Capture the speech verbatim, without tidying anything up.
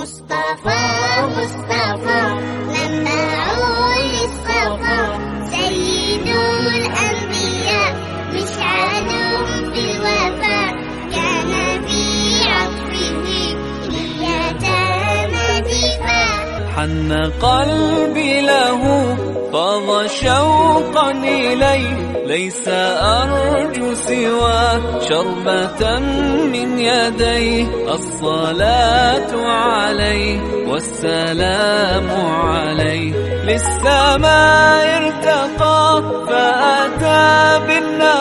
مصطفى مصطفى منبع للصفا سيد الأنبياء مشعل في الوفاء كان في عطفه ليتامى دفاع حن قلبي له فاض شوقا إليه ليس أرجو سوى شربة من يديه الصلاة عليه والسلام عليه للسماء ارتقى فأتى بالنار